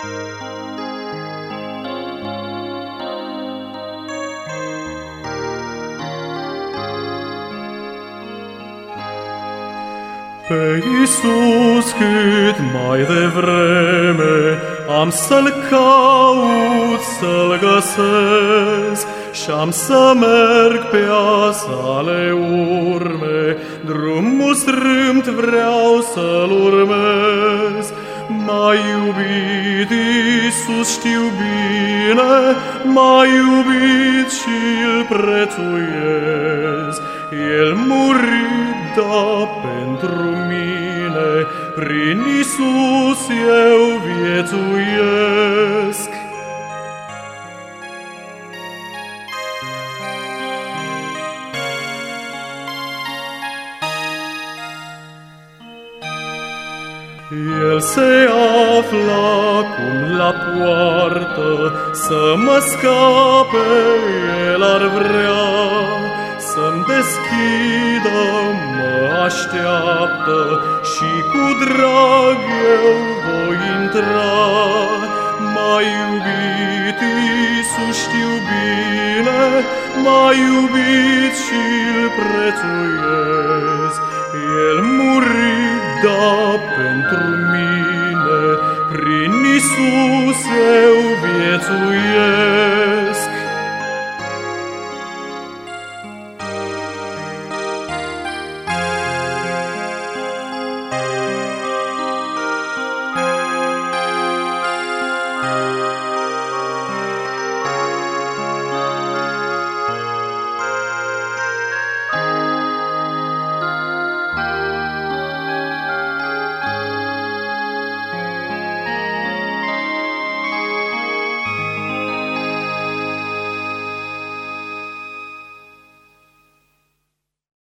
Pe Iisus cât mai devreme am să-L caut, să-L găsesc, și-am să merg pe a sale urme, drumul strâmt vreau să-L urmez. M-a iubit Iisus, știu bine, m-a iubit și-L prețuiesc. El murit, da, pentru mine, prin Iisus eu viețuiesc. El se află acum la poartă, să mă scape El ar vrea, să-mi deschidă, mă așteaptă și cu drag eu voi intra. M-a iubit Iisus, știu bine, m-a iubit și-L prețuiesc. El murit, da, pentru mine,